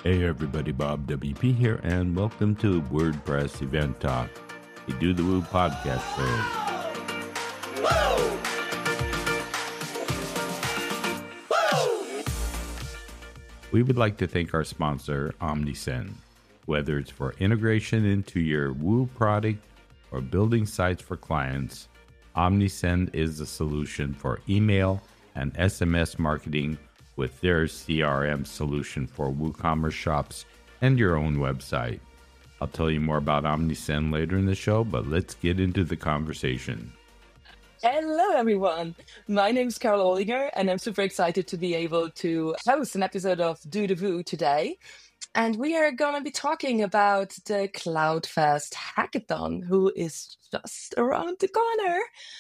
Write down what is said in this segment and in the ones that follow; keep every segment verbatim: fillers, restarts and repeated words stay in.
Hey everybody, Bob W P here, and welcome to WordPress Event Talk, a Do the Woo podcast show. Woo! Woo! We would like to thank our sponsor, Omnisend. Whether it's for integration into your Woo product or building sites for clients, Omnisend is the solution for email and S M S marketing with their C R M solution for WooCommerce shops and your own website. I'll tell you more about Omnisend later in the show, but let's get into the conversation. Hello, everyone. My name is Carol Ollinger, and I'm super excited to be able to host an episode of Do the Woo today. And we are going to be talking about the CloudFest Hackathon, who is just around the corner.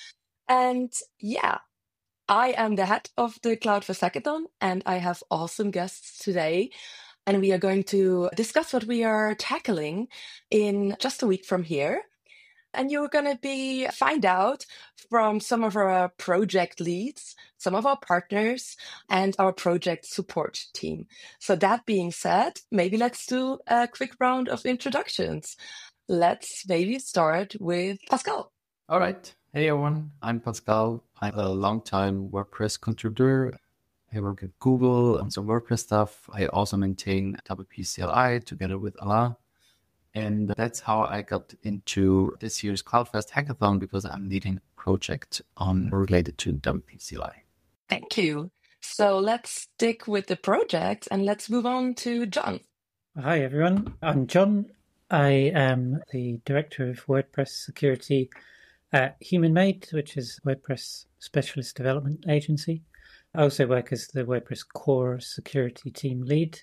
And yeah, I am the head of the CloudFest Hackathon, and I have awesome guests today. And we are going to discuss what we are tackling in just a week from here. And you're going to be find out from some of our project leads, some of our partners, and our project support team. So that being said, maybe let's do a quick round of introductions. Let's maybe start with Pascal. All right. Hey, everyone. I'm Pascal. I'm a longtime WordPress contributor. I work at Google on some WordPress stuff. I also maintain W P C L I together with Alain. And that's how I got into this year's CloudFest Hackathon, because I'm leading a project on related to W P C L I. Thank you. So let's stick with the project and let's move on to John. Hi, everyone. I'm John. I am the Director of WordPress Security at HumanMade, which is a WordPress specialist development agency. I also work as the WordPress core security team lead.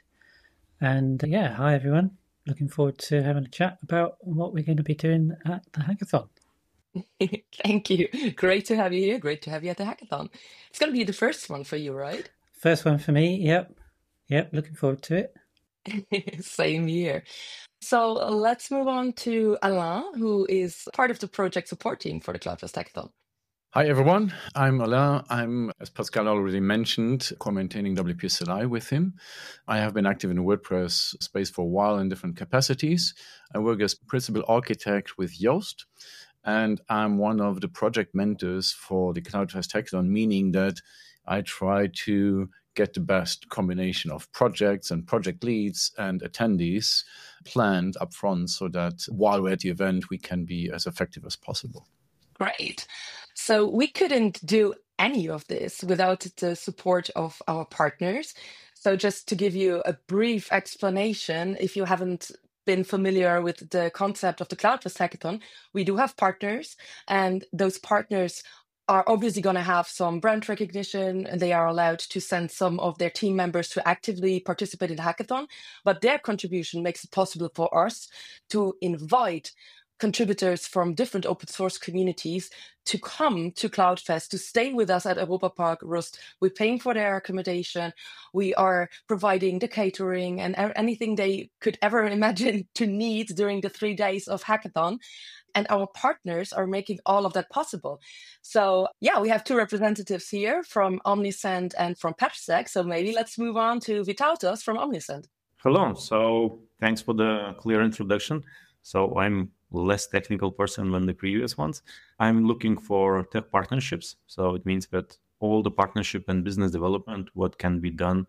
And yeah, hi, everyone. Looking forward to having a chat about what we're going to be doing at the hackathon. Thank you. Great to have you here. Great to have you at the hackathon. It's going to be the first one for you, right? First one for me. Yep. Yep. Looking forward to it. Same here. So let's move on to Alain, who is part of the project support team for the CloudFest Hackathon. Hi, everyone. I'm Alain. I'm, as Pascal already mentioned, co-maintaining W P C L I with him. I have been active in the WordPress space for a while in different capacities. I work as principal architect with Yoast, and I'm one of the project mentors for the CloudFest Hackathon, meaning that I try to get the best combination of projects and project leads and attendees planned up front so that while we're at the event, we can be as effective as possible. Great. So we couldn't do any of this without the support of our partners. So just to give you a brief explanation, if you haven't been familiar with the concept of the CloudFest Hackathon, we do have partners, and those partners are obviously going to have some brand recognition, and they are allowed to send some of their team members to actively participate in the hackathon. But their contribution makes it possible for us to invite contributors from different open source communities to come to CloudFest, to stay with us at Europa Park Rust. We're paying for their accommodation. We are providing the catering and anything they could ever imagine to need during the three days of hackathon. And our partners are making all of that possible. So yeah, we have two representatives here from Omnisend and from PatchStack. So maybe let's move on to Vytautas from Omnisend. Hello. So thanks for the clear introduction. So I'm less technical person than the previous ones. I'm looking for tech partnerships. So it means that all the partnership and business development, what can be done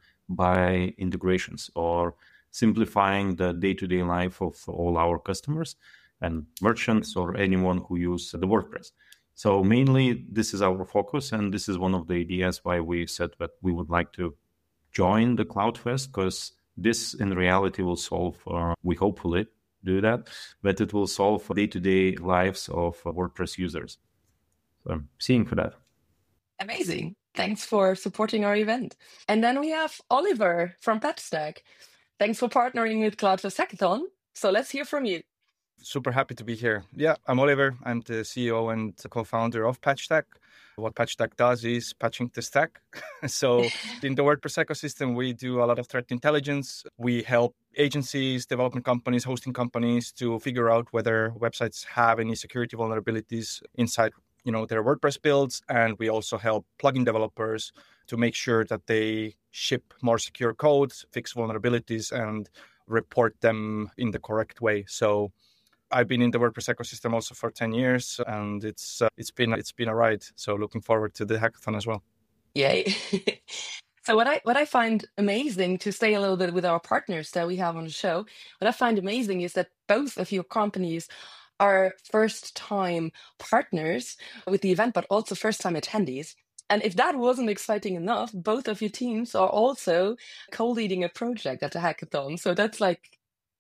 by integrations or simplifying the day-to-day life of all our customers and merchants or anyone who use the WordPress. So mainly this is our focus, and this is one of the ideas why we said that we would like to join the CloudFest, because this in reality will solve, uh, we hopefully do that, but it will solve day-to-day lives of uh, WordPress users. So I'm seeing for that. Amazing. Thanks for supporting our event. And then we have Oliver from PatchStack. Thanks for partnering with CloudFest Hackathon. So let's hear from you. Super happy to be here. Yeah, I'm Oliver. I'm the C E O and the co-founder of PatchStack. What PatchStack does is patching the stack. So in the WordPress ecosystem, we do a lot of threat intelligence. We help agencies, development companies, hosting companies to figure out whether websites have any security vulnerabilities inside you know, their WordPress builds, and we also help plugin developers to make sure that they ship more secure codes, fix vulnerabilities, and report them in the correct way. So I've been in the WordPress ecosystem also for ten years, and it's uh, it's been it's been a ride. So looking forward to the hackathon as well. Yay. So what I what I find amazing, to stay a little bit with our partners that we have on the show, what I find amazing is that both of your companies are first time partners with the event, but also first time attendees. And if that wasn't exciting enough, both of your teams are also co-leading a project at the hackathon. So that's like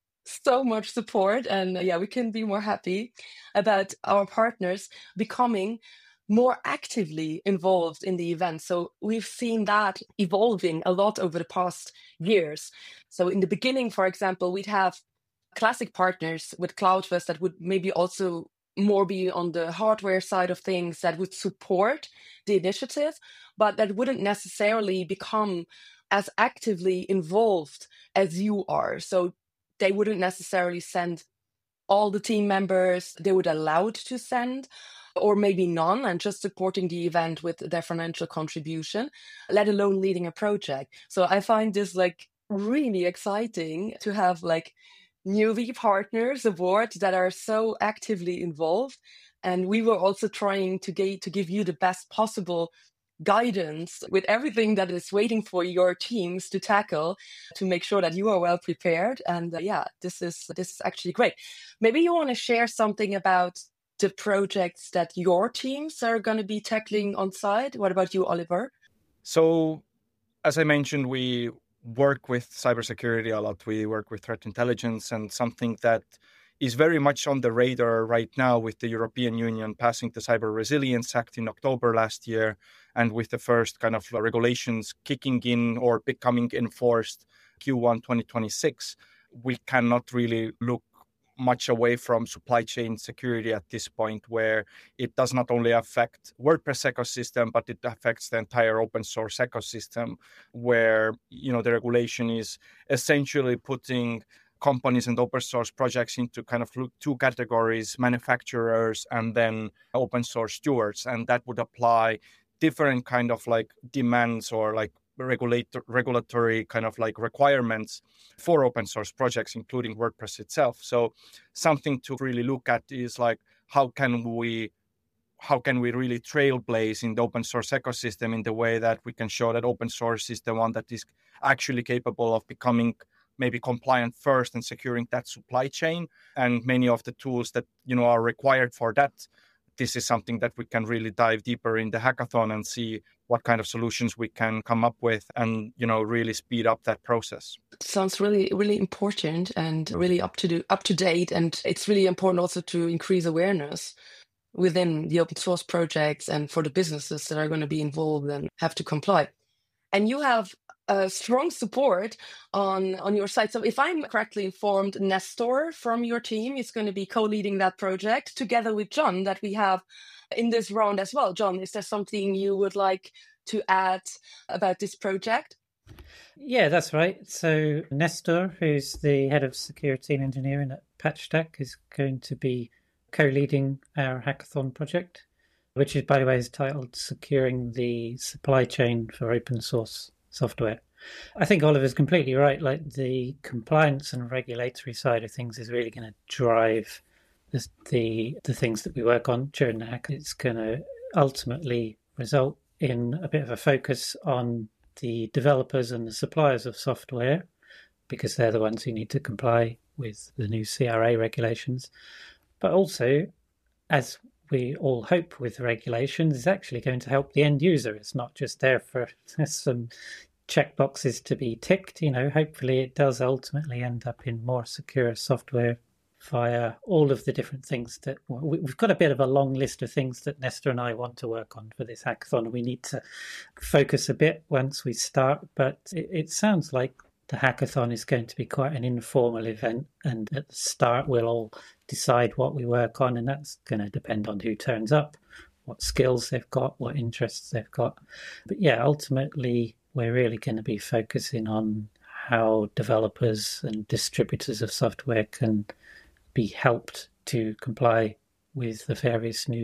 so much support. And uh, yeah, we couldn't be more happy about our partners becoming more actively involved in the event. So we've seen that evolving a lot over the past years. So in the beginning, for example, we'd have classic partners with CloudFest that would maybe also more be on the hardware side of things, that would support the initiative, but that wouldn't necessarily become as actively involved as you are. So they wouldn't necessarily send all the team members they would allowed to send, or maybe none, and just supporting the event with their financial contribution, let alone leading a project. So I find this like really exciting to have like newbie partners aboard that are so actively involved. And we were also trying to get to give you the best possible guidance with everything that is waiting for your teams to tackle, to make sure that you are well prepared. And uh, yeah, this is this is actually great. Maybe you want to share something about the projects that your teams are going to be tackling on site. What about you, Oliver? So, as I mentioned, we work with cybersecurity a lot. We work with threat intelligence, and something that is very much on the radar right now with the European Union passing the Cyber Resilience Act in October last year, and with the first kind of regulations kicking in or becoming enforced Q one twenty twenty-six, we cannot really look much away from supply chain security at this point, where it does not only affect WordPress ecosystem, but it affects the entire open source ecosystem, where, you know, the regulation is essentially putting companies and open source projects into kind of two categories: manufacturers and then open source stewards. And that would apply different kind of like demands or like regulator, regulatory kind of like requirements for open source projects, including WordPress itself. So something to really look at is like, how can we how can we really trailblaze in the open source ecosystem in the way that we can show that open source is the one that is actually capable of becoming maybe compliant first and securing that supply chain, and many of the tools that, you know, are required for that. This is something that we can really dive deeper in the hackathon and see what kind of solutions we can come up with, and, you know, really speed up that process. Sounds really, really important and really up to do, up to date. And it's really important also to increase awareness within the open source projects and for the businesses that are going to be involved and have to comply. And you have a strong support on, on your side. So if I'm correctly informed, Nestor from your team is going to be co-leading that project together with John that we have in this round as well. John, is there something you would like to add about this project? Yeah, that's right. So Nestor, who's the head of security and engineering at PatchStack, is going to be co-leading our hackathon project, which is, by the way, is titled Securing the Supply Chain for Open Source Software. I think Oliver's completely right. Like, the compliance and regulatory side of things is really going to drive the, the the things that we work on during the hack. It's going to ultimately result in a bit of a focus on the developers and the suppliers of software, because they're the ones who need to comply with the new C R A regulations. But also, as we all hope with regulations, is actually going to help the end user. It's not just there for some checkboxes to be ticked. You know, hopefully it does ultimately end up in more secure software via all of the different things that well, we've got a bit of a long list of things that Nestor and I want to work on for this hackathon. We need to focus a bit once we start, but it, it sounds like the hackathon is going to be quite an informal event, and at the start we'll all decide what we work on, and that's going to depend on who turns up, what skills they've got, what interests they've got. But yeah, ultimately we're really going to be focusing on how developers and distributors of software can be helped to comply with the various new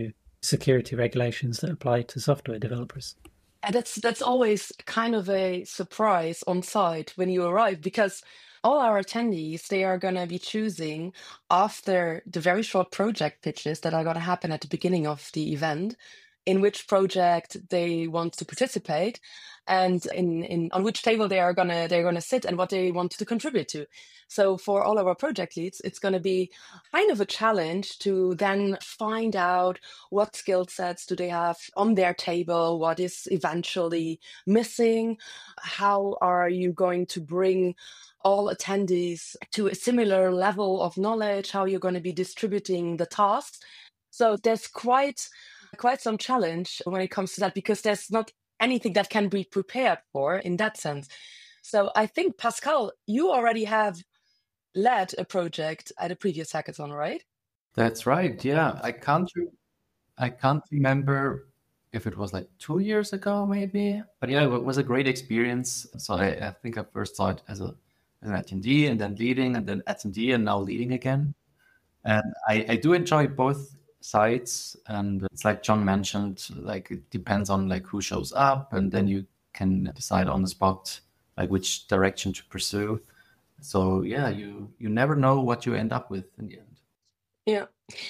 security regulations that apply to software developers. And that's that's always kind of a surprise on site when you arrive, because all our attendees, they are going to be choosing after the very short project pitches that are going to happen at the beginning of the event, in which project they want to participate and in, in on which table they are gonna they're gonna sit and what they want to contribute to. So for all of our project leads, it's gonna be kind of a challenge to then find out what skill sets do they have on their table, what is eventually missing, how are you going to bring all attendees to a similar level of knowledge, how you're going to be distributing the tasks. So there's quite quite some challenge when it comes to that, because there's not anything that can be prepared for in that sense. So I think, Pascal, you already have led a project at a previous hackathon, right? That's right. Yeah, I can't. Re- I can't remember if it was like two years ago, maybe. But yeah, it was a great experience. So I, I think I first saw it as a as an attendee, and then leading, and then attendee, and now leading again. And I, I do enjoy both sides, and it's like John mentioned, like it depends on like who shows up, and then you can decide on the spot like which direction to pursue. So yeah, you you never know what you end up with in the end. Yeah.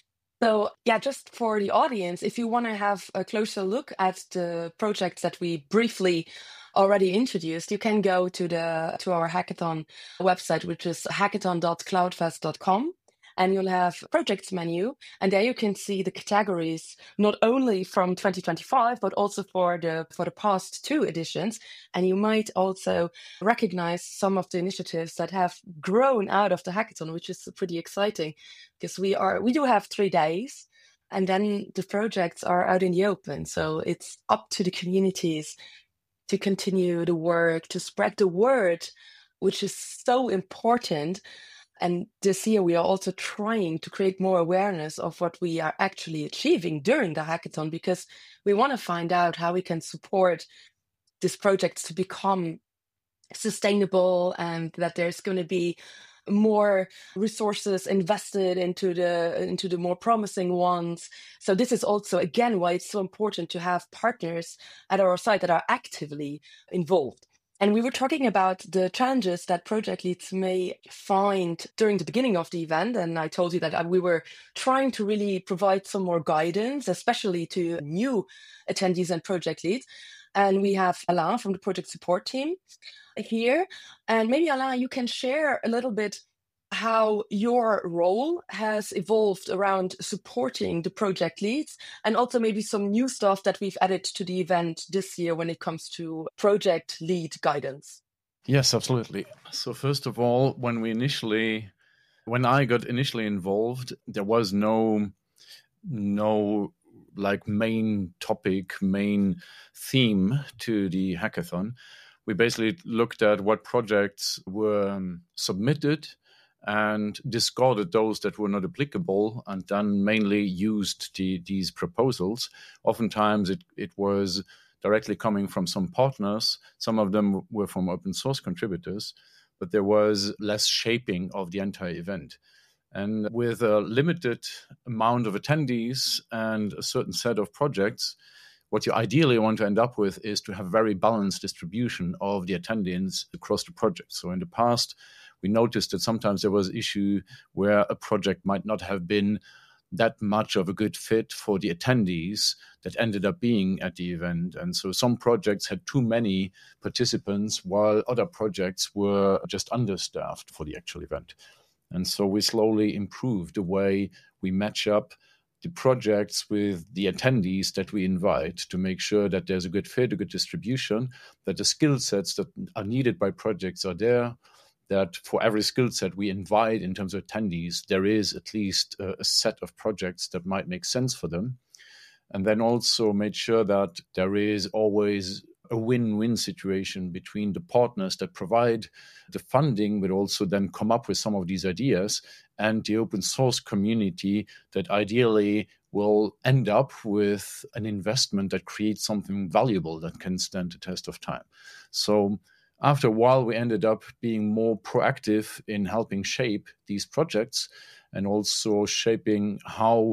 So yeah, just for the audience, if you want to have a closer look at the projects that we briefly already introduced, you can go to the to our hackathon website, which is hackathon dot cloudfest dot com. And you'll have projects menu, and there you can see the categories not only from twenty twenty-five, but also for the for the past two editions. And you might also recognize some of the initiatives that have grown out of the hackathon, which is pretty exciting, because we are we do have three days, and then the projects are out in the open. So it's up to the communities to continue the work, to spread the word, which is so important. And this year, we are also trying to create more awareness of what we are actually achieving during the hackathon, because we want to find out how we can support these projects to become sustainable, and that there's going to be more resources invested into the into the more promising ones. So this is also, again, why it's so important to have partners at our site that are actively involved. And we were talking about the challenges that project leads may find during the beginning of the event. And I told you that we were trying to really provide some more guidance, especially to new attendees and project leads. And we have Alain from the project support team here. And maybe, Alain, you can share a little bit how your role has evolved around supporting the project leads, and also maybe some new stuff that we've added to the event this year when it comes to project lead guidance. Yes, absolutely. So first of all, when we initially, when I got initially involved, there was no, no like main topic, main theme to the hackathon. We basically looked at what projects were um, submitted and discarded those that were not applicable, and then mainly used the, these proposals. Oftentimes it, it was directly coming from some partners. Some of them were from open source contributors, but there was less shaping of the entire event. And with a limited amount of attendees and a certain set of projects, what you ideally want to end up with is to have very balanced distribution of the attendance across the project. So in the past, we noticed that sometimes there was an issue where a project might not have been that much of a good fit for the attendees that ended up being at the event. And so some projects had too many participants, while other projects were just understaffed for the actual event. And so we slowly improved the way we match up the projects with the attendees that we invite, to make sure that there's a good fit, a good distribution, that the skill sets that are needed by projects are there, that for every skill set we invite in terms of attendees, there is at least a, a set of projects that might make sense for them. And then also made sure that there is always a win-win situation between the partners that provide the funding, but also then come up with some of these ideas, and the open source community that ideally will end up with an investment that creates something valuable that can stand the test of time. So after a while, we ended up being more proactive in helping shape these projects, and also shaping how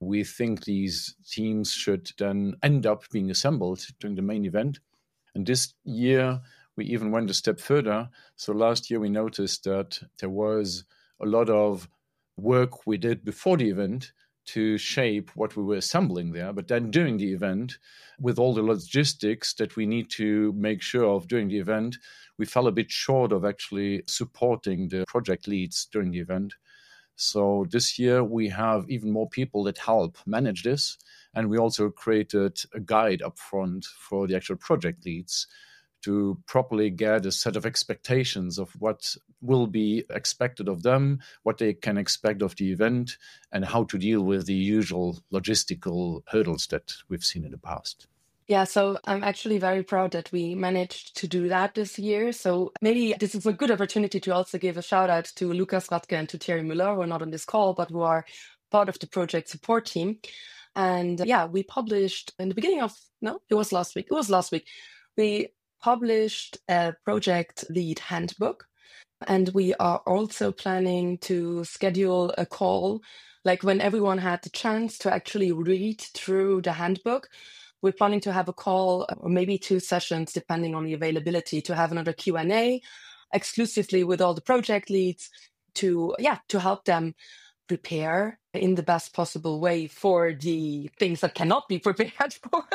we think these teams should then end up being assembled during the main event. And this year, we even went a step further. So last year, we noticed that there was a lot of work we did before the event to shape what we were assembling there. But then during the event, with all the logistics that we need to make sure of during the event, we fell a bit short of actually supporting the project leads during the event. So this year we have even more people that help manage this. And we also created a guide up front for the actual project leads to properly get a set of expectations of what will be expected of them, what they can expect of the event, and how to deal with the usual logistical hurdles that we've seen in the past. Yeah, so I'm actually very proud that we managed to do that this year. So maybe this is a good opportunity to also give a shout out to Lukas Radke and to Thierry Müller, who are not on this call, but who are part of the project support team. And uh, yeah, we published in the beginning of, no, it was last week. It was last week. We published a project lead handbook. And we are also planning to schedule a call, like when everyone had the chance to actually read through the handbook. We're planning to have a call or maybe two sessions, depending on the availability, to have another Q and A exclusively with all the project leads to, yeah, to help them prepare in the best possible way for the things that cannot be prepared for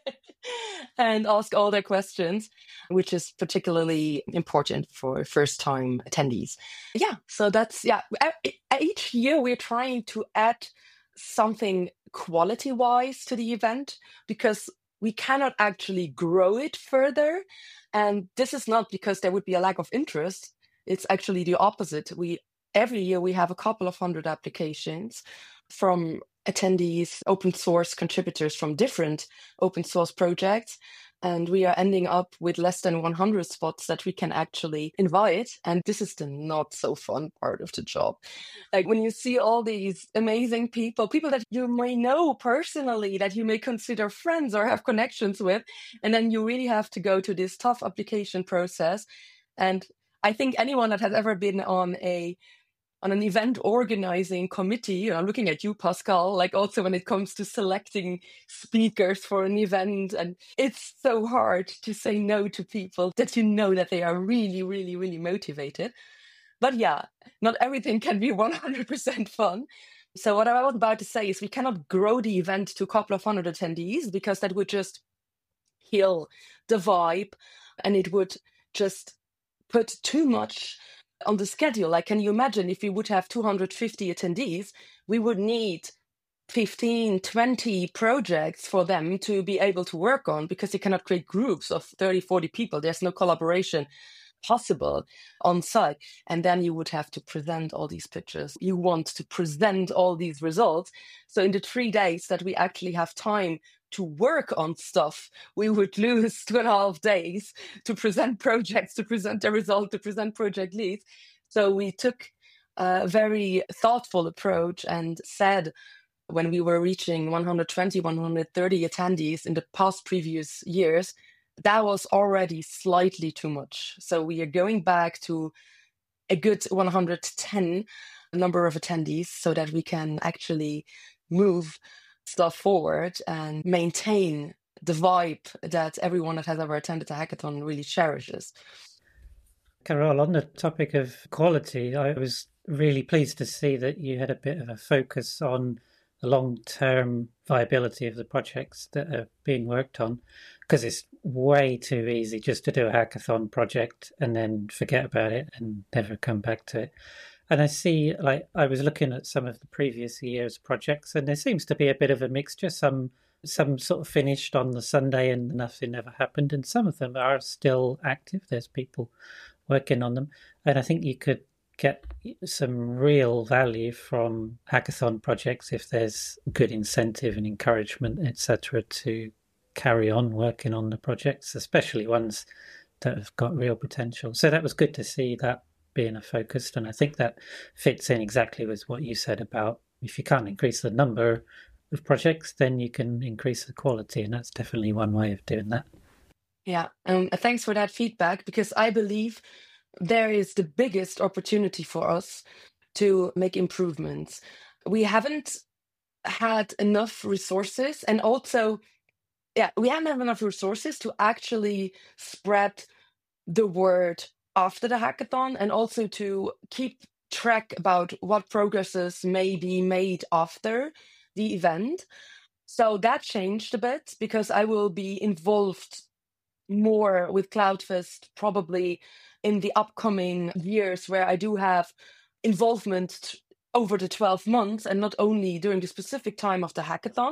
and ask all their questions, which is particularly important for first-time attendees. Yeah, so that's, yeah, each year we're trying to add something quality-wise to the event because we cannot actually grow it further. And this is not because there would be a lack of interest. It's actually the opposite. We every year we have a couple of hundred applications from attendees, open source contributors from different open source projects. And we are ending up with less than one hundred spots that we can actually invite. And this is the not so fun part of the job. Like when you see all these amazing people, people that you may know personally, that you may consider friends or have connections with, and then you really have to go to this tough application process. And I think anyone that has ever been on a on an event organizing committee, and I'm looking at you, Pascal, like also when it comes to selecting speakers for an event, and it's so hard to say no to people that you know that they are really, really, really motivated. But yeah, not everything can be one hundred percent fun. So what I was about to say is we cannot grow the event to a couple of hundred attendees because that would just kill the vibe and it would just put too much on the schedule. Like, can you imagine if we would have two hundred fifty attendees, we would need fifteen, twenty projects for them to be able to work on because you cannot create groups of thirty, forty people. There's no collaboration possible on site. And then you would have to present all these pictures. You want to present all these results. So in the three days that we actually have time to work on stuff, we would lose two and a half days to present projects, to present the result, to present project leads. So we took a very thoughtful approach and said, when we were reaching one hundred twenty, one hundred thirty attendees in the past previous years, that was already slightly too much. So we are going back to a good one hundred ten number of attendees so that we can actually move stuff forward and maintain the vibe that everyone that has ever attended a hackathon really cherishes. Carol, on the topic of quality, I was really pleased to see that you had a bit of a focus on the long-term viability of the projects that are being worked on, because it's way too easy just to do a hackathon project and then forget about it and never come back to it. And I see, like, I was looking at some of the previous year's projects, and there seems to be a bit of a mixture. Some some sort of finished on the Sunday and nothing ever happened, and some of them are still active. There's people working on them. And I think you could get some real value from hackathon projects if there's good incentive and encouragement, et cetera, to carry on working on the projects, especially ones that have got real potential. So that was good to see that being a focus, and I think that fits in exactly with what you said about if you can't increase the number of projects, then you can increase the quality, and that's definitely one way of doing that. Yeah, um, thanks for that feedback, because I believe there is the biggest opportunity for us to make improvements. We haven't had enough resources, and also, yeah, we hadn't have enough resources to actually spread the word after the hackathon, and also to keep track about what progresses may be made after the event. So that changed a bit because I will be involved more with CloudFest probably in the upcoming years, where I do have involvement t- over the twelve months and not only during the specific time of the hackathon.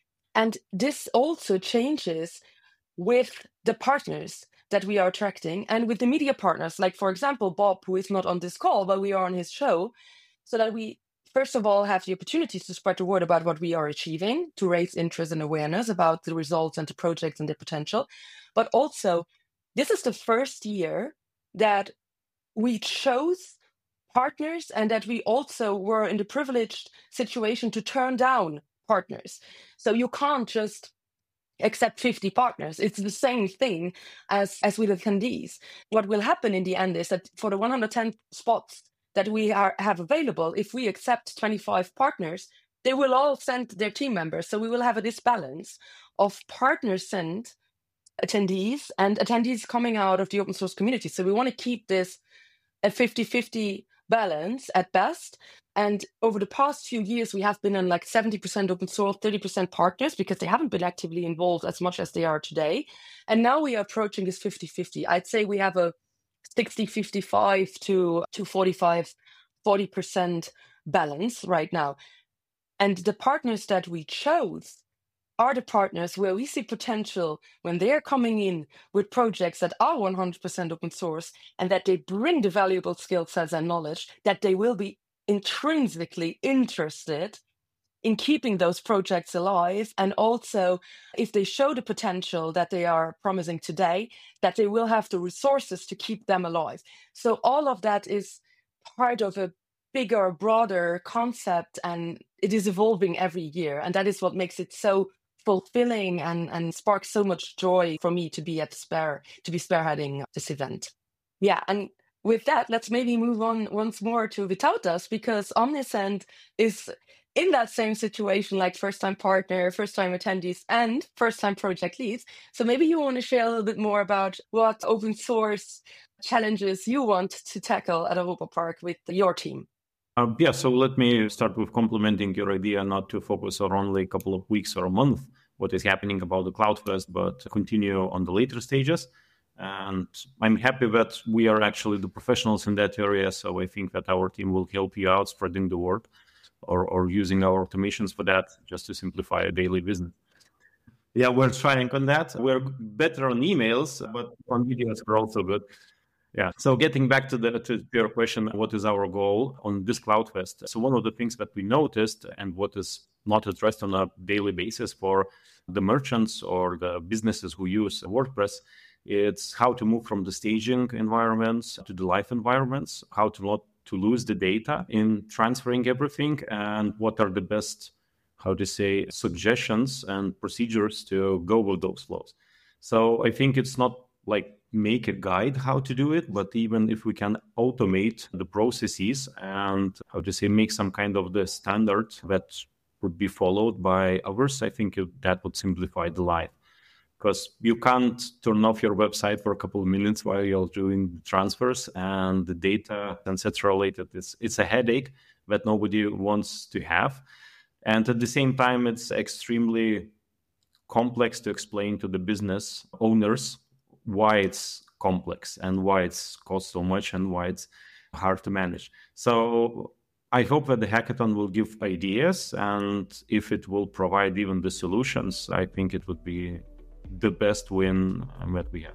And this also changes with the partners that we are attracting and with the media partners, like, for example, Bob, who is not on this call, but we are on his show, so that we, first of all, have the opportunity to spread the word about what we are achieving, to raise interest and awareness about the results and the projects and their potential. But also, this is the first year that we chose partners and that we also were in the privileged situation to turn down partners. So you can't just accept fifty partners. It's the same thing as, as with attendees. What will happen in the end is that for the one hundred ten spots that we are, have available, if we accept twenty-five partners, they will all send their team members. So we will have a disbalance of partners sent attendees and attendees coming out of the open source community. So we want to keep this a fifty-fifty balance at best. And over the past few years, we have been in like seventy percent open source, thirty percent partners, because they haven't been actively involved as much as they are today. And now we are approaching this fifty-fifty. I'd say we have a sixty fifty-five to, to forty-five, forty percent balance right now. And the partners that we chose are the partners where we see potential when they are coming in with projects that are one hundred percent open source and that they bring the valuable skill sets and knowledge, that they will be intrinsically interested in keeping those projects alive. And also, if they show the potential that they are promising today, that they will have the resources to keep them alive. So all of that is part of a bigger, broader concept, and it is evolving every year. And that is what makes it so fulfilling and, and sparks so much joy for me to be at Spare, to be spearheading this event. Yeah, and with that, let's maybe move on once more to Vytautas, because Omnisend is in that same situation, like first-time partner, first-time attendees, and first-time project leads. So maybe you want to share a little bit more about what open source challenges you want to tackle at Europa Park with your team. Uh, yeah, so let me start with complimenting your idea not to focus on only a couple of weeks or a month what is happening about the CloudFest, but continue on the later stages. And I'm happy that we are actually the professionals in that area. So I think that our team will help you out spreading the word or, or using our automations for that, just to simplify a daily business. Yeah, we're trying on that. We're better on emails, but on videos we're also good. Yeah. So getting back to the to your question, what is our goal on this CloudFest? So one of the things that we noticed, and what is not addressed on a daily basis for the merchants or the businesses who use WordPress, it's how to move from the staging environments to the live environments, how to not to lose the data in transferring everything, and what are the best, how to say, suggestions and procedures to go with those flows. So I think it's not like make a guide how to do it, but even if we can automate the processes and, how to say, make some kind of the standard that would be followed by others, I think it, that would simplify the life. Because you can't turn off your website for a couple of minutes while you're doing transfers, and the data and et cetera related. It's, it's a headache that nobody wants to have. And at the same time, it's extremely complex to explain to the business owners why it's complex and why it's costs so much and why it's hard to manage. So I hope that the hackathon will give ideas, and if it will provide even the solutions, I think it would be the best win that we have.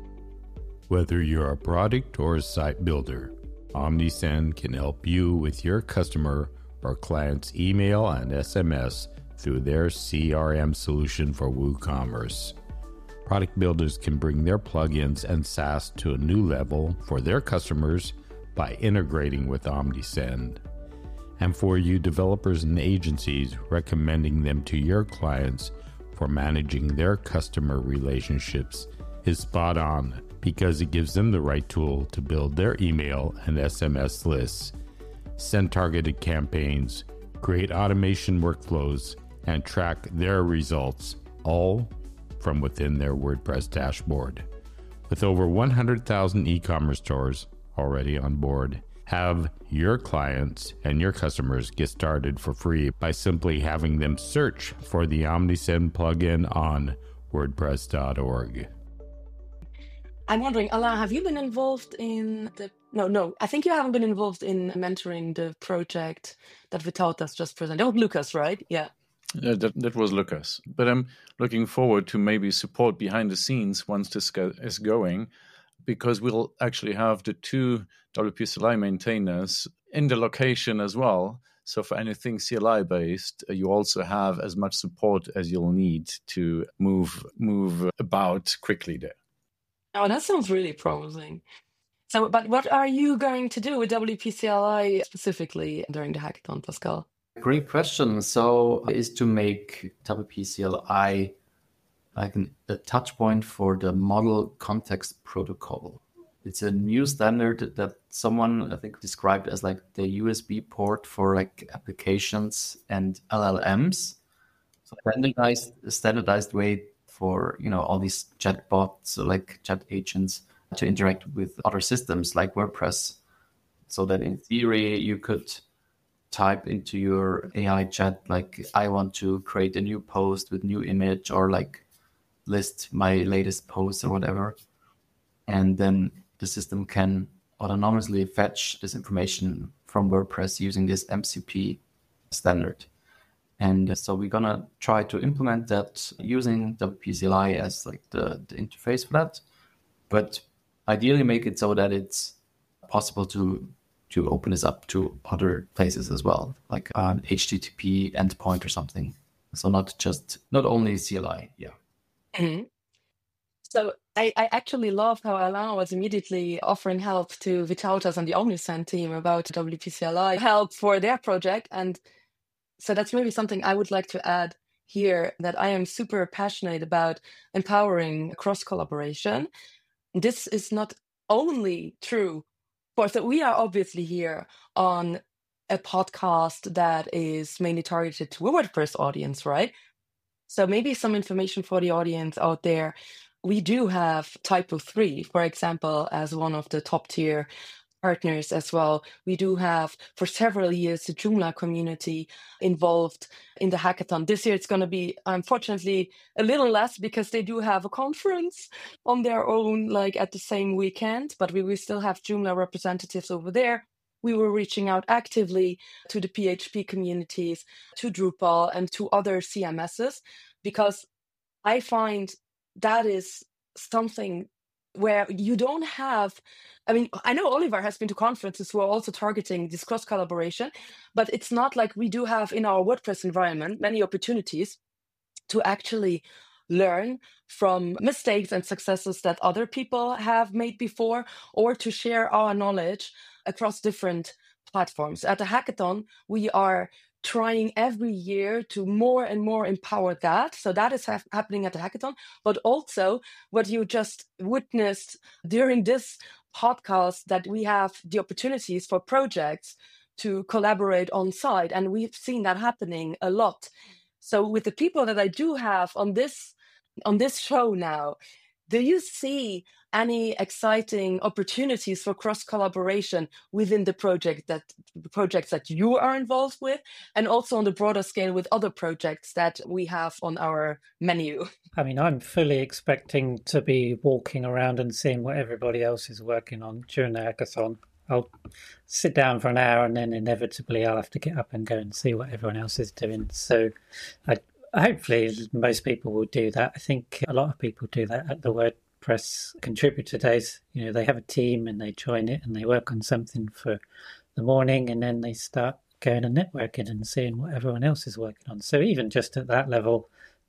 Whether you're a product or a site builder, Omnisend can help you with your customer or client's email and S M S through their C R M solution for WooCommerce. Product builders can bring their plugins and SaaS to a new level for their customers by integrating with Omnisend. And for you developers and agencies, recommending them to your clients for managing their customer relationships is spot on, because it gives them the right tool to build their email and S M S lists, send targeted campaigns, create automation workflows, and track their results, all from within their WordPress dashboard. With over one hundred thousand e-commerce stores already on board, have your clients and your customers get started for free by simply having them search for the Omnisend plugin on WordPress dot org. I'm wondering, Alain, have you been involved in the... No, no, I think you haven't been involved in mentoring the project that Vytautas just presented. Oh, Lucas, right? Yeah. Yeah, that, that was Lucas. But I'm looking forward to maybe support behind the scenes once this go, is going, because we'll actually have the two W P C L I maintainers in the location as well. So for anything C L I based, uh, you also have as much support as you'll need to move move about quickly there. Oh, that sounds really promising. So, but what are you going to do with W P C L I specifically during the hackathon, Pascal? Great question. So is to make W P C L I like an, a touch point for the model context protocol. It's a new standard that someone, I think, described as like the U S B port for like applications and L L Ms. So standardized, standardized way for, you know, all these chatbots, so like chat agents to interact with other systems like WordPress. So that in theory, you could type into your A I chat, like, I want to create a new post with new image, or like list my latest post or whatever. And then the system can autonomously fetch this information from WordPress using this M C P standard. And so we're going to try to implement that using W P C L I as like the, the interface for that, but ideally make it so that it's possible to to open this up to other places as well, like an H T T P endpoint or something. So not just, not only C L I, yeah. Mm-hmm. So I, I actually love how Alain was immediately offering help to Vytautas and the Omnisend team about W P C L I help for their project. And so that's maybe something I would like to add here, that I am super passionate about empowering cross-collaboration. This is not only true for, so we are obviously here on a podcast that is mainly targeted to a WordPress audience, right? So maybe some information for the audience out there. We do have Typo three, for example, as one of the top tier partners as well. We do have for several years the Joomla community involved in the hackathon. This year it's going to be unfortunately a little less because they do have a conference on their own, like at the same weekend, but we will still have Joomla representatives over there. We were reaching out actively to the P H P communities, to Drupal, and to other C M Ss, because I find that is something where you don't have, I mean, I know Oliver has been to conferences who are also targeting this cross collaboration, but it's not like we do have in our WordPress environment many opportunities to actually learn from mistakes and successes that other people have made before, or to share our knowledge across different platforms. At the hackathon, we are trying every year to more and more empower that. So that is ha- happening at the hackathon, but also what you just witnessed during this podcast, that we have the opportunities for projects to collaborate on site. And we've seen that happening a lot. So with the people that I do have on this, on this show now, do you see any exciting opportunities for cross collaboration within the project that projects that you are involved with, and also on the broader scale with other projects that we have on our menu? I mean, I'm fully expecting to be walking around and seeing what everybody else is working on during the hackathon. I'll sit down for an hour and then inevitably I'll have to get up and go and see what everyone else is doing. So I, hopefully most people will do that. I think a lot of people do that at the WordPress contributor days. You know, they have a team and they join it and they work on something for the morning, and then they start going and networking and seeing what everyone else is working on. So even just at that level,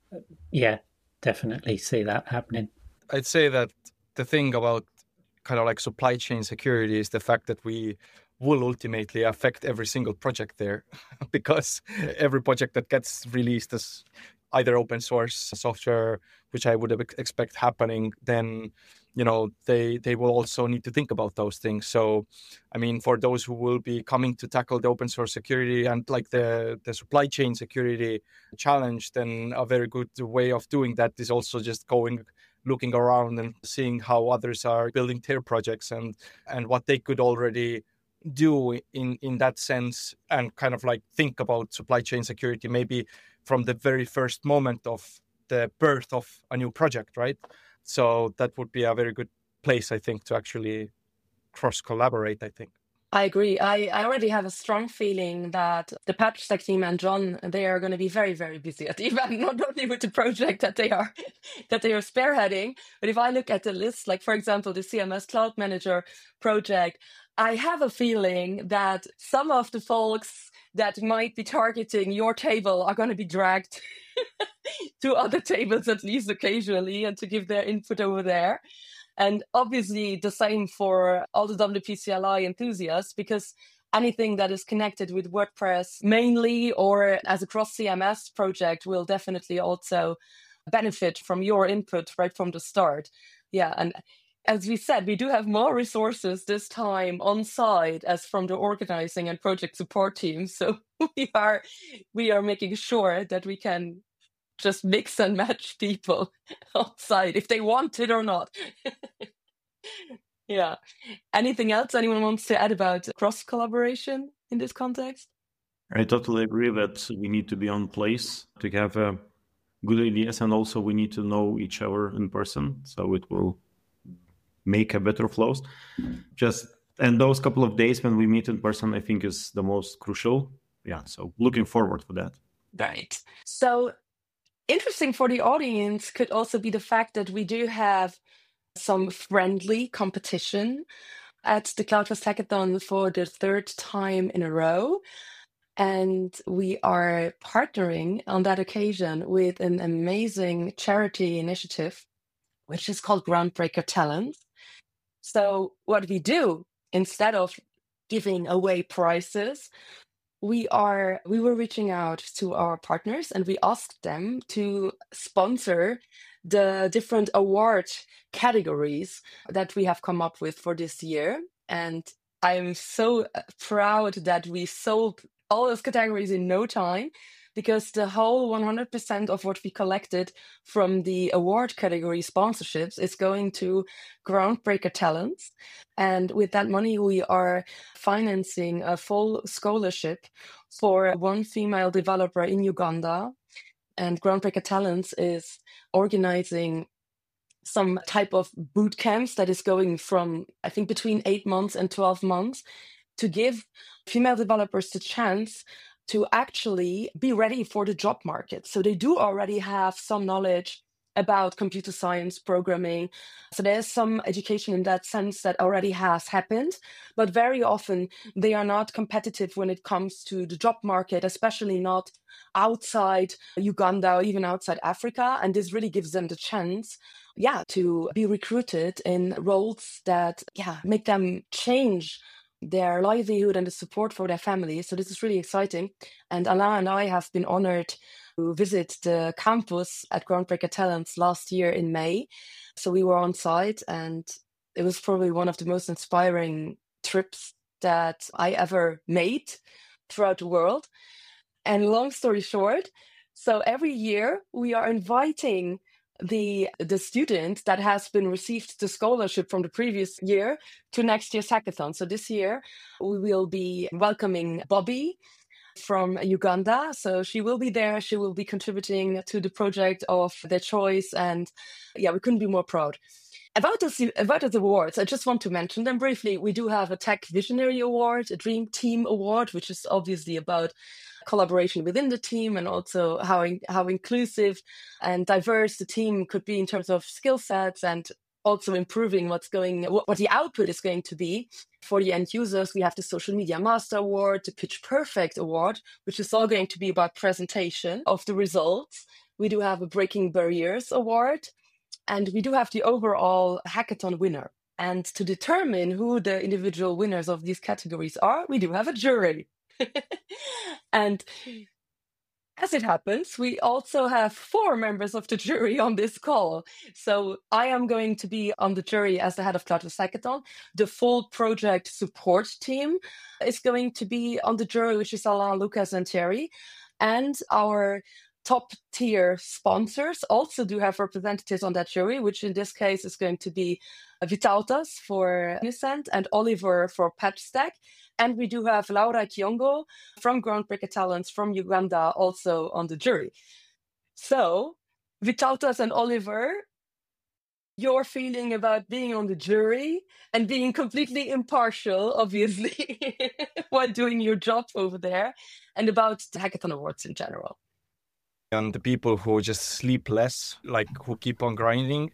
yeah, definitely see that happening. I'd say that the thing about kind of like supply chain security is the fact that we will ultimately affect every single project there, because every project that gets released as either open source software, which I would expect happening, then you know, they they will also need to think about those things. So, I mean, for those who will be coming to tackle the open source security and like the, the supply chain security challenge, then a very good way of doing that is also just going, looking around and seeing how others are building their projects and, and what they could already do in, in that sense, and kind of like think about supply chain security, maybe from the very first moment of the birth of a new project, right? So that would be a very good place, I think, to actually cross-collaborate, I think. I agree. I, I already have a strong feeling that the PatchStack team and John, they are going to be very, very busy at the event, not only with the project that they are that they are spearheading, but if I look at the list, like, for example, the C M S Cloud Manager project, I have a feeling that some of the folks that might be targeting your table are going to be dragged to other tables, at least occasionally, and to give their input over there. And obviously the same for all the W P C L I enthusiasts, because anything that is connected with WordPress mainly or as a cross C M S project will definitely also benefit from your input right from the start. Yeah, and as we said, we do have more resources this time on site as from the organizing and project support team. So we are we are making sure that we can just mix and match people on site if they want it or not. Yeah. Anything else anyone wants to add about cross collaboration in this context? I totally agree that we need to be on place to have uh, good ideas, and also we need to know each other in person, so it will make a better flows. Just and those couple of days when we meet in person, I think is the most crucial. Yeah, so looking forward for that. Right. So interesting for the audience could also be the fact that we do have some friendly competition at the CloudFest Hackathon for the third time in a row. And we are partnering on that occasion with an amazing charity initiative, which is called Groundbreaker Talent. So what we do, instead of giving away prizes, we are we were reaching out to our partners and we asked them to sponsor the different award categories that we have come up with for this year. And I'm so proud that we sold all those categories in no time, because the whole one hundred percent of what we collected from the award category sponsorships is going to Groundbreaker Talents. And with that money, we are financing a full scholarship for one female developer in Uganda. And Groundbreaker Talents is organizing some type of boot camps that is going from, I think, between eight months and twelve months to give female developers the chance to actually be ready for the job market. So they do already have some knowledge about computer science programming. So there's some education in that sense that already has happened, but very often they are not competitive when it comes to the job market, especially not outside Uganda or even outside Africa. And this really gives them the chance, yeah, to be recruited in roles that, yeah, make them change their livelihood and the support for their families. So this is really exciting. And Alain and I have been honored to visit the campus at Groundbreaker Talents last year in May. So we were on site, and it was probably one of the most inspiring trips that I ever made throughout the world. And long story short, so every year we are inviting the the student that has been received the scholarship from the previous year to next year's hackathon. So this year we will be welcoming Bobby from Uganda. So she will be there. She will be contributing to the project of their choice. And yeah, we couldn't be more proud. About those, about those awards, I just want to mention them briefly. We do have a Tech Visionary Award, a Dream Team Award, which is obviously about collaboration within the team and also how how inclusive and diverse the team could be in terms of skill sets, and also improving what's going what, what the output is going to be for the end users. We have the Social Media Master Award, the Pitch Perfect Award, which is all going to be about presentation of the results. We do have a Breaking Barriers Award, and we do have the overall hackathon winner. And to determine who the individual winners of these categories are, we do have a jury. And As it happens, we also have four members of the jury on this call. So I am going to be on the jury as the head of CloudFest Hackathon. The full project support team is going to be on the jury, which is Alain, Lucas, and Thierry. And our top tier sponsors also do have representatives on that jury, which in this case is going to be Vitautas for Unisend and Oliver for PatchStack. And we do have Laura Kiongo from Groundbreaker Talents from Uganda also on the jury. So, Vitautas and Oliver, your feeling about being on the jury and being completely impartial, obviously, while doing your job over there, and about the Hackathon Awards in general. And the people who just sleep less, like who keep on grinding.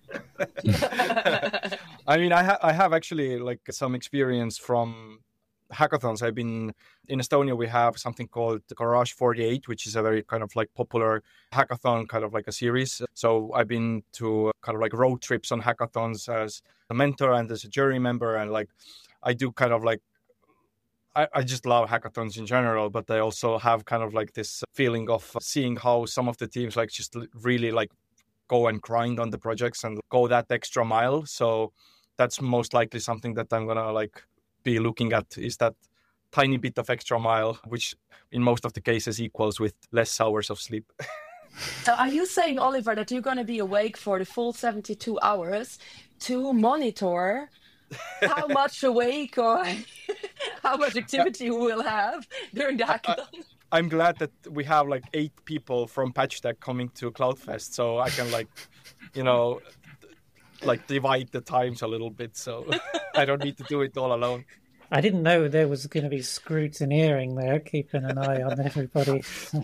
I mean, I, ha- I have actually like some experience from hackathons. I've been in Estonia. We have something called Garage forty-eight, which is a very kind of like popular hackathon, kind of like a series. So I've been to kind of like road trips on hackathons as a mentor and as a jury member. And like, I do kind of like, I, I just love hackathons in general, but I also have kind of like this feeling of seeing how some of the teams like just really like go and grind on the projects and go that extra mile. So that's most likely something that I'm going to like be looking at, is that tiny bit of extra mile, which in most of the cases equals with less hours of sleep. So are you saying, Oliver, that you're going to be awake for the full seventy-two hours to monitor how much awake or how much activity we will have during the hackathon? I, I'm glad that we have like eight people from PatchTech coming to CloudFest, so I can like, you know, like divide the times a little bit, so I don't need to do it all alone. I didn't know there was going to be scrutineering there, keeping an eye on everybody.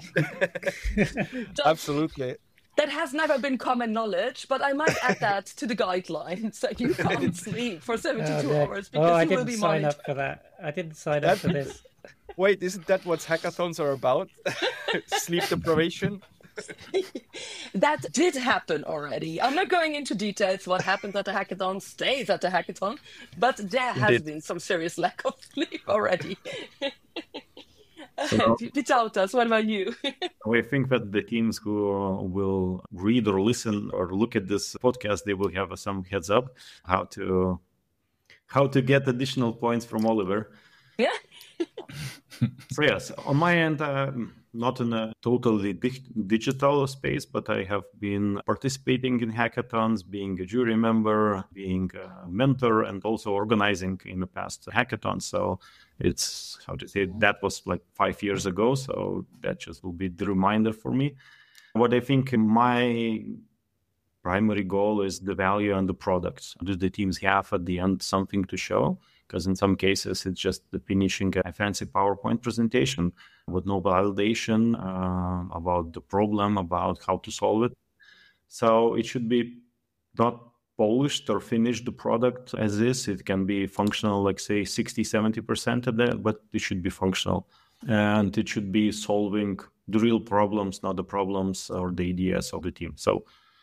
Absolutely. That has never been common knowledge, but I might add that to the guidelines. So you can't sleep for seventy-two oh, hours because oh, I you will didn't be sign monitored. up for that. I didn't sign up for this. Wait, isn't that what hackathons are about? Sleep deprivation? That did happen already. I'm not going into details what happened at the hackathon stays at the hackathon, but there has Indeed. been some serious lack of sleep already. So, Vitautas, what about you? I think that the teams who will read or listen or look at this podcast, they will have some heads up how to how to get additional points from Oliver. Yeah. So yes, on my end, I'm not in a totally dig- digital space, but I have been participating in hackathons, being a jury member, being a mentor, and also organizing in the past hackathons. So it's, how to say, that was like five years ago. So that just will be the reminder for me. What I think my primary goal is the value and the products. Do the teams have at the end something to show? Because in some cases, it's just the finishing a fancy PowerPoint presentation with no validation uh, about the problem, about how to solve it. So it should be not polished or finished the product as is. It can be functional, like say sixty, seventy percent of that, but it should be functional. And it should be solving the real problems, not the problems or the ideas of the team. So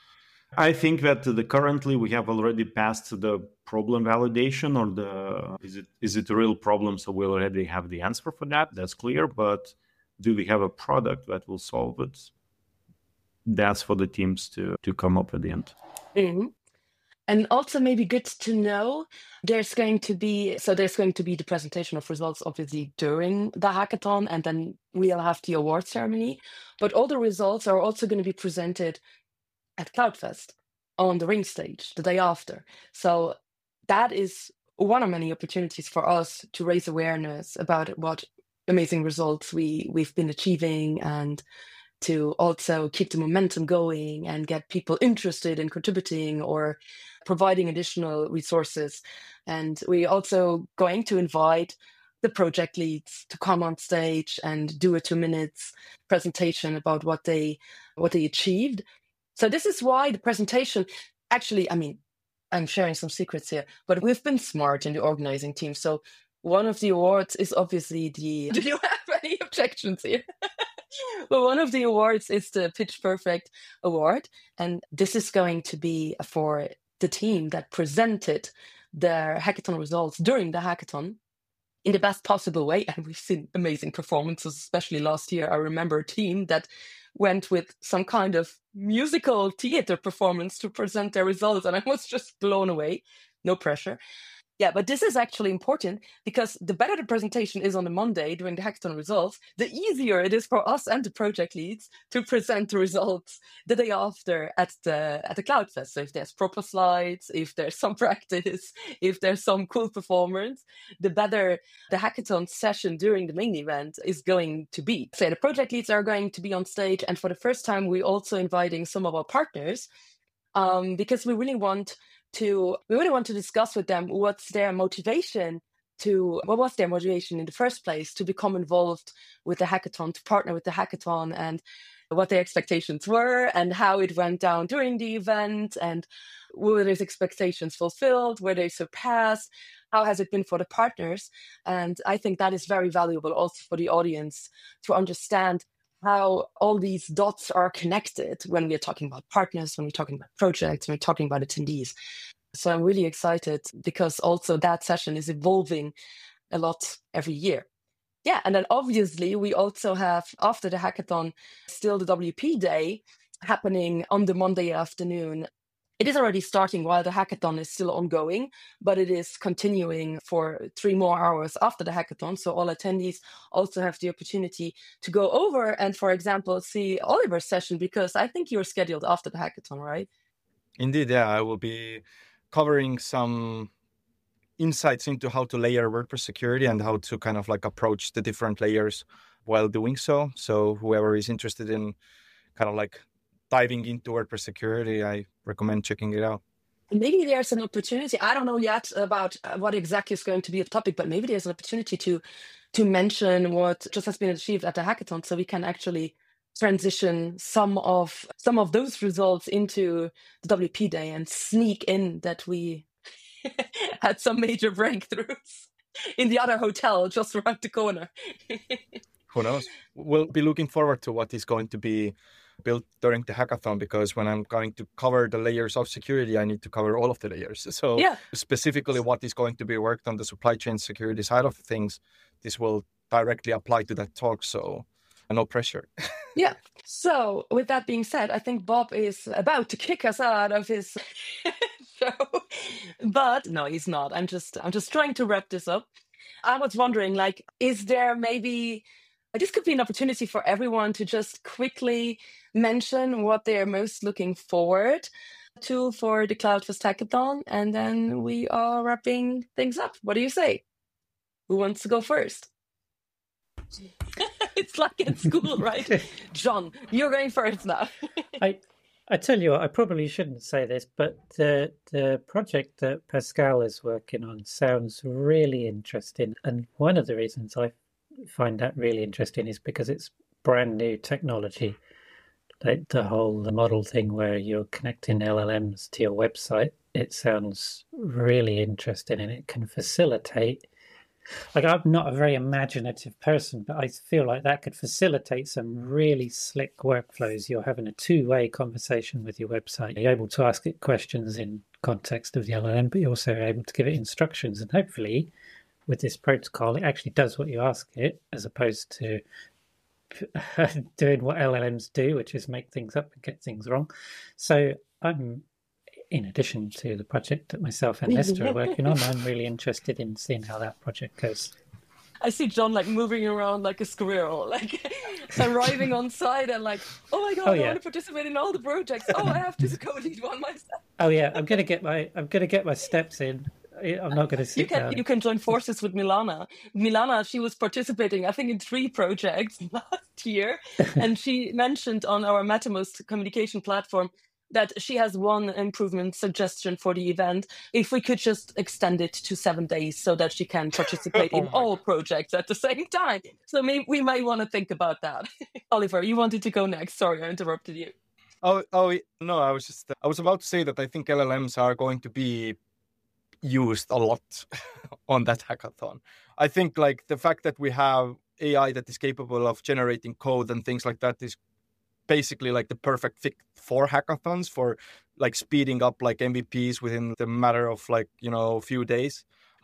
I think that the currently we have already passed the problem validation, or the is it is it a real problem? So we already have the answer for that. That's clear. But do we have a product that will solve it? That's for the teams to to come up at the end. Mm-hmm. And also maybe good to know, there's going to be, so there's going to be the presentation of results obviously during the hackathon, and then we'll have the award ceremony. But all the results are also going to be presented at CloudFest on the ring stage the day after. So that is one of many opportunities for us to raise awareness about what amazing results we, we've been achieving, and to also keep the momentum going and get people interested in contributing or providing additional resources. And we're also going to invite the project leads to come on stage and do a two minutes presentation about what they what they achieved. So this is why the presentation, actually, I mean, I'm sharing some secrets here, but we've been smart in the organizing team. So one of the awards is obviously the, do you have any objections here? Well, one of the awards is the Pitch Perfect Award. And this is going to be for the team that presented their hackathon results during the hackathon in the best possible way. And we've seen amazing performances, especially last year. I remember a team that went with some kind of musical theater performance to present their results. And I was just blown away. No pressure. Yeah, but this is actually important because the better the presentation is on the Monday during the hackathon results, the easier it is for us and the project leads to present the results the day after at the at the CloudFest. So if there's proper slides, if there's some practice, if there's some cool performance, the better the hackathon session during the main event is going to be. So the project leads are going to be on stage, and for the first time, we're also inviting some of our partners um, because we really want to we really want to discuss with them what's their motivation to what was their motivation in the first place to become involved with the hackathon, to partner with the hackathon, and what their expectations were and how it went down during the event, and were those expectations fulfilled, were they surpassed, how has it been for the partners. And I think that is very valuable also for the audience to understand how all these dots are connected when we're talking about partners, when we're talking about projects, when we're talking about attendees. So I'm really excited because also that session is evolving a lot every year. Yeah, and then obviously we also have, after the hackathon, still the W P Day happening on the Monday afternoon. It is already starting while the hackathon is still ongoing, but it is continuing for three more hours after the hackathon. So all attendees also have the opportunity to go over and, for example, see Oliver's session, because I think you're scheduled after the hackathon, right? Indeed, yeah. I will be covering some insights into how to layer WordPress security and how to kind of like approach the different layers while doing so. So whoever is interested in kind of like diving into WordPress security, I recommend checking it out. Maybe there's an opportunity. I don't know yet about what exactly is going to be the topic, but maybe there's an opportunity to to mention what just has been achieved at the hackathon, so we can actually transition some of some of those results into the W P Day and sneak in that we had some major breakthroughs in the other hotel just around the corner. Who knows? We'll be looking forward to what is going to be built during the hackathon, because when I'm going to cover the layers of security, I need to cover all of the layers. So yeah. Specifically what is going to be worked on the supply chain security side of things, this will directly apply to that talk. So no pressure. Yeah. So with that being said, I think Bob is about to kick us out of his show, but no, he's not. I'm just, I'm just trying to wrap this up. I was wondering, like, is there maybe, this could be an opportunity for everyone to just quickly mention what they're most looking forward to for the CloudFest Hackathon, and then we are wrapping things up. What do you say? Who wants to go first? It's like in school, right? John, you're going first now. I I tell you what, I probably shouldn't say this, but the the project that Pascal is working on sounds really interesting. And one of the reasons I find that really interesting is because it's brand new technology. Like the whole the model thing where you're connecting L L Ms to your website. It sounds really interesting, and it can facilitate. Like, I'm not a very imaginative person, but I feel like that could facilitate some really slick workflows. You're having a two-way conversation with your website. You're able to ask it questions in context of the L L M, but you're also able to give it instructions. And hopefully, with this protocol, it actually does what you ask it, as opposed to doing what L L Ms do, which is make things up and get things wrong. So I'm... in addition to the project that myself and Esther are working on, I'm really interested in seeing how that project goes. I see John like moving around like a squirrel, like arriving on site and like, oh my god, oh, I yeah. want to participate in all the projects. Oh, I have to go lead one myself. Oh yeah, I'm gonna get my I'm gonna get my steps in. I'm not gonna sit you can down. You can join forces with Milana. Milana, she was participating, I think, in three projects last year, and she mentioned on our Mattermost communication platform that she has one improvement suggestion for the event. If we could just extend it to seven days so that she can participate oh in all God. projects at the same time. So maybe we might want to think about that. Oliver, you wanted to go next. Sorry, I interrupted you. Oh, oh no, I was just, I was about to say that I think L L Ms are going to be used a lot on that hackathon. I think like the fact that we have A I that is capable of generating code and things like that is basically like the perfect fit for hackathons, for like speeding up like M V Ps within the matter of like, you know, a few days.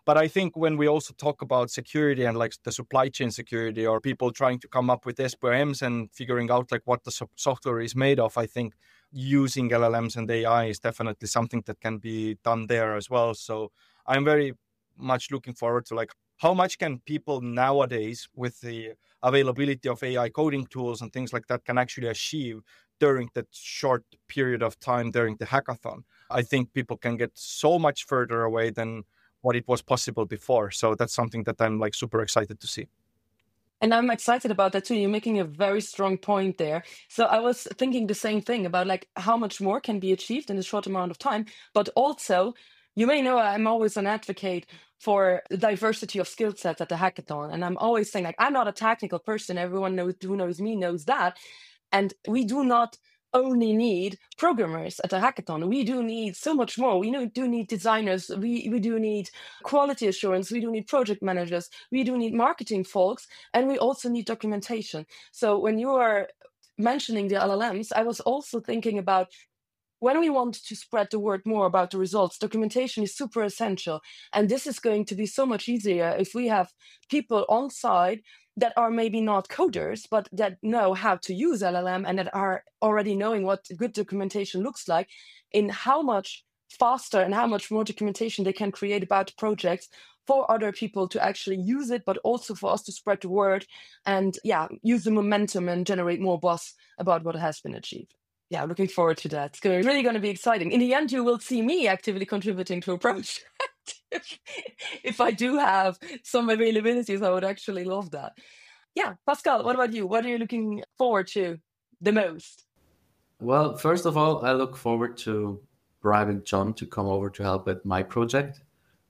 But I think when we also talk about security and like the supply chain security, or people trying to come up with S P O Ms and figuring out like what the so- software is made of, I think using L L Ms and A I is definitely something that can be done there as well. So I'm very much looking forward to like how much can people nowadays with the availability of A I coding tools and things like that can actually achieve during that short period of time during the hackathon. I think people can get so much further away than what it was possible before. So that's something that I'm like super excited to see. And I'm excited about that too. You're making a very strong point there. So I was thinking the same thing about like how much more can be achieved in a short amount of time. But also, you may know I'm always an advocate for the diversity of skill sets at the hackathon. And I'm always saying like, I'm not a technical person. Everyone knows who knows me knows that. And we do not only need programmers at a hackathon. We do need so much more. We do need designers. We, we do need quality assurance. We do need project managers. We do need marketing folks. And we also need documentation. So when you are mentioning the L L Ms, I was also thinking about when we want to spread the word more about the results, documentation is super essential. And this is going to be so much easier if we have people on site that are maybe not coders, but that know how to use L L M and that are already knowing what good documentation looks like, in how much faster and how much more documentation they can create about projects for other people to actually use it, but also for us to spread the word and yeah, use the momentum and generate more buzz about what has been achieved. Yeah, looking forward to that. It's going, really going to be exciting. In the end, you will see me actively contributing to a project. if, if I do have some availabilities, I would actually love that. Yeah, Pascal, what about you? What are you looking forward to the most? Well, first of all, I look forward to bribing John to come over to help with my project.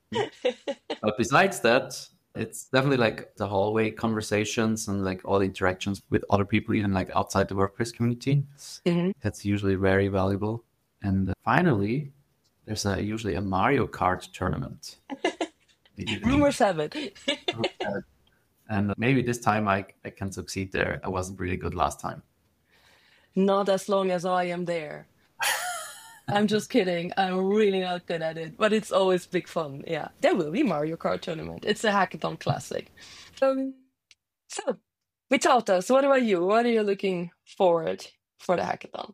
But besides that, it's definitely like the hallway conversations and like all the interactions with other people, even like outside the WordPress community. Mm-hmm. That's usually very valuable. And finally, there's a, usually a Mario Kart tournament. Rumors have it. And maybe this time I, I can succeed there. I wasn't really good last time. Not as long as I am there. I'm just kidding. I'm really not good at it, but it's always big fun. Yeah, there will be Mario Kart tournament. It's a hackathon classic. Um, so, Vytautas, what about you? What are you looking forward for the hackathon?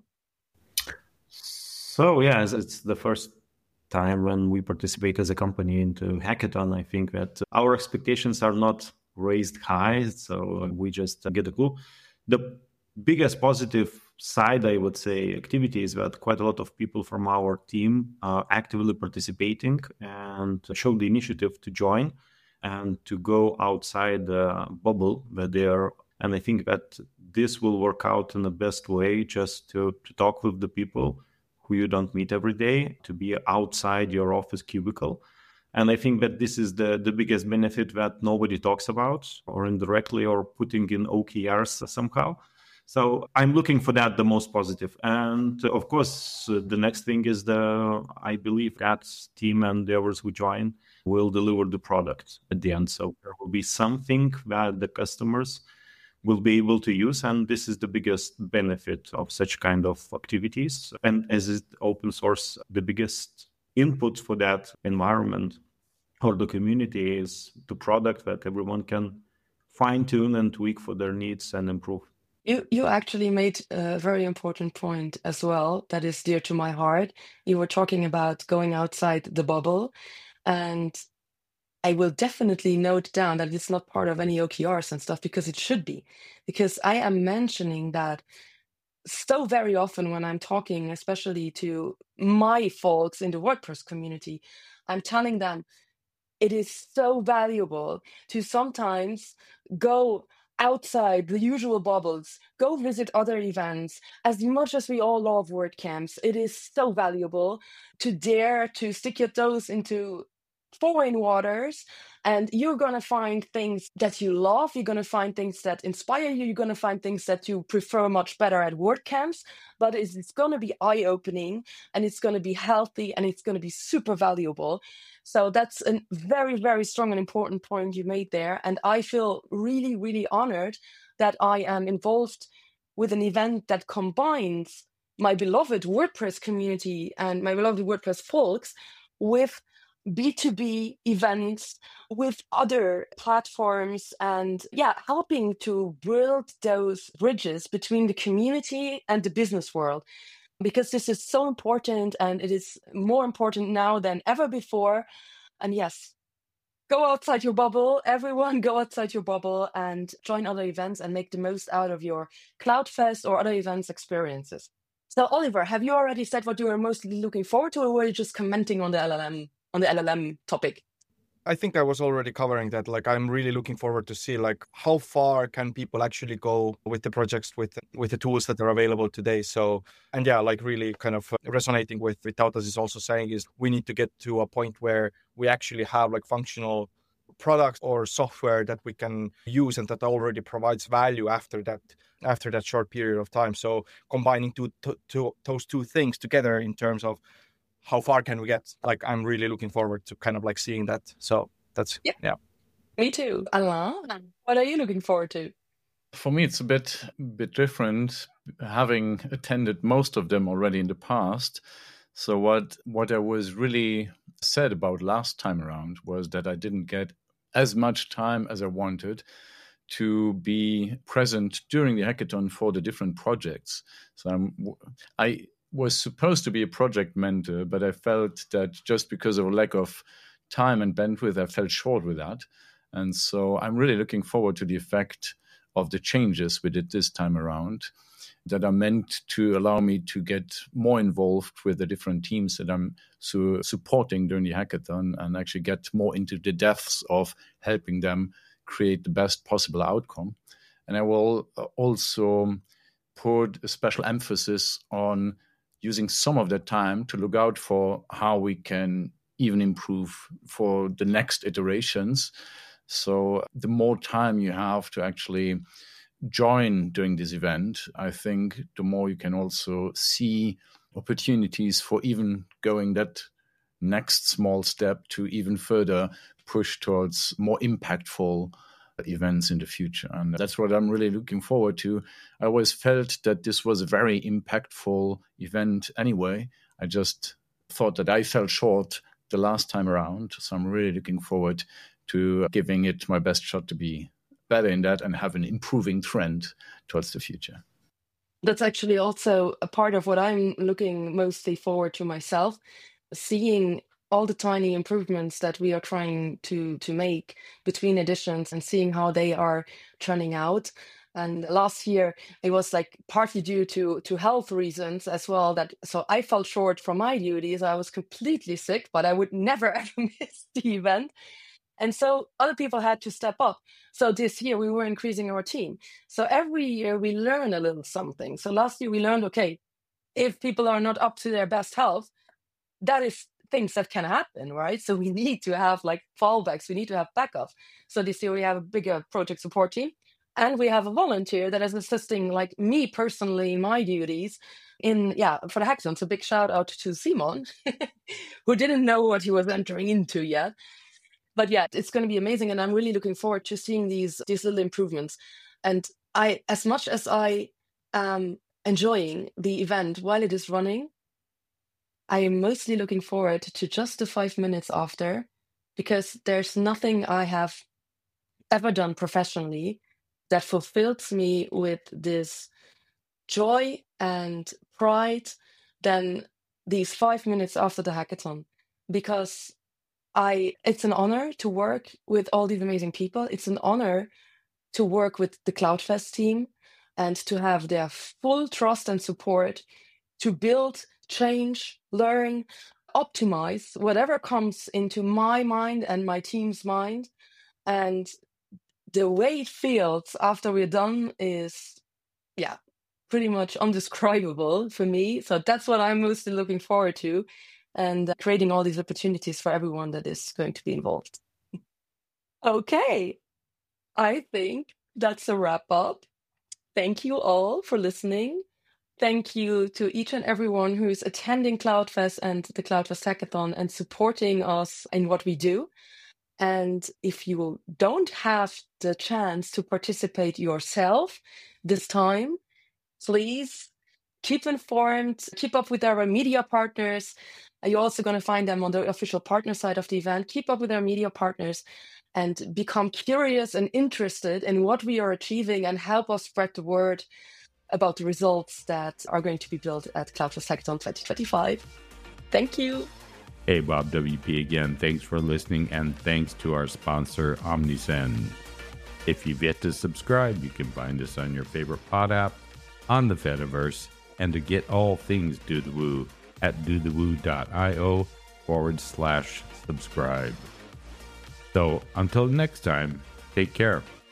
So yeah, it's the first time when we participate as a company into hackathon. I think that our expectations are not raised high, so we just get a clue. The biggest positive side, I would say, activity is that quite a lot of people from our team are actively participating and show the initiative to join and to go outside the bubble that they are. And I think that this will work out in the best way, just to, to talk with the people who you don't meet every day, to be outside your office cubicle. And I think that this is the, the biggest benefit that nobody talks about, or indirectly, or putting in O K Rs somehow. So I'm looking for that the most positive. And of course, uh, the next thing is the, I believe that team and the others who join will deliver the product at the end. So there will be something that the customers will be able to use. And this is the biggest benefit of such kind of activities. And as it open source, the biggest input for that environment or the community is the product that everyone can fine tune and tweak for their needs and improve. You you actually made a very important point as well that is dear to my heart. You were talking about going outside the bubble, and I will definitely note down that it's not part of any O K Rs and stuff, because it should be. Because I am mentioning that so very often when I'm talking, especially to my folks in the WordPress community, I'm telling them it is so valuable to sometimes go outside the usual bubbles, go visit other events. As much as we all love WordCamps, it is so valuable to dare to stick your toes into foreign waters, and you're going to find things that you love. You're going to find things that inspire you. You're going to find things that you prefer much better at WordCamps, but it's, it's going to be eye-opening, and it's going to be healthy, and it's going to be super valuable. So that's a very, very strong and important point you made there. And I feel really, really honored that I am involved with an event that combines my beloved WordPress community and my beloved WordPress folks with B two B events with other platforms and yeah, helping to build those bridges between the community and the business world. Because this is so important and it is more important now than ever before. And yes, go outside your bubble. Everyone go outside your bubble and join other events and make the most out of your CloudFest or other events experiences. So Oliver, have you already said what you are mostly looking forward to, or were you just commenting on the L L M on the L L M topic? I think I was already covering that. Like, I'm really looking forward to see like how far can people actually go with the projects, with with the tools that are available today. So, and yeah, like really kind of resonating with what Tautas is also saying is we need to get to a point where we actually have like functional products or software that we can use and that already provides value after that after that short period of time. So combining two, two, two those two things together in terms of how far can we get? Like, I'm really looking forward to kind of like seeing that. So that's, yeah. yeah. Me too. Alain, what are you looking forward to? For me, it's a bit, bit different, having attended most of them already in the past. So what, what I was really sad about last time around was that I didn't get as much time as I wanted to be present during the hackathon for the different projects. So I'm, I, was supposed to be a project mentor, but I felt that just because of a lack of time and bandwidth, I fell short with that. And so I'm really looking forward to the effect of the changes we did this time around that are meant to allow me to get more involved with the different teams that I'm so supporting during the hackathon and actually get more into the depths of helping them create the best possible outcome. And I will also put a special emphasis on using some of that time to look out for how we can even improve for the next iterations. So the more time you have to actually join during this event, I think the more you can also see opportunities for even going that next small step to even further push towards more impactful events in the future. And that's what I'm really looking forward to. I always felt that this was a very impactful event anyway. I just thought that I fell short the last time around. So I'm really looking forward to giving it my best shot to be better in that and have an improving trend towards the future. That's actually also a part of what I'm looking mostly forward to myself, seeing all the tiny improvements that we are trying to to make between editions and seeing how they are turning out. And last year it was like partly due to to health reasons as well, that so I fell short from my duties. I was completely sick, but I would never ever miss the event. And so other people had to step up. So this year we were increasing our team. So every year we learn a little something. So last year we learned, okay, if people are not up to their best health, that is things that can happen, right? So we need to have like fallbacks. We need to have backups. So this year we have a bigger project support team, and we have a volunteer that is assisting like me personally in my duties in, yeah, for the hackathon. So big shout out to Simon, who didn't know what he was entering into yet. But yeah, it's going to be amazing. And I'm really looking forward to seeing these, these little improvements. And I, as much as I am enjoying the event while it is running, I am mostly looking forward to just the five minutes after, because there's nothing I have ever done professionally that fulfills me with this joy and pride than these five minutes after the hackathon. Because I, it's an honor to work with all these amazing people. It's an honor to work with the CloudFest team and to have their full trust and support to build, change, learn, optimize whatever comes into my mind and my team's mind. And the way it feels after we're done is, yeah, pretty much undescribable for me. So that's what I'm mostly looking forward to, and creating all these opportunities for everyone that is going to be involved. Okay, I think that's a wrap up. Thank you all for listening. Thank you to each and everyone who is attending CloudFest and the CloudFest Hackathon and supporting us in what we do. And if you don't have the chance to participate yourself this time, please keep informed, keep up with our media partners. You're also going to find them on the official partner side of the event. Keep up with our media partners and become curious and interested in what we are achieving and help us spread the word about the results that are going to be built at CloudFest Hackathon twenty twenty-five. Thank you. Hey, Bob W P again. Thanks for listening, and thanks to our sponsor, Omnisend. If you've yet to subscribe, you can find us on your favorite pod app, on the Fediverse, and to get all things Do The Woo at dothewoo.io forward slash subscribe. So until next time, take care.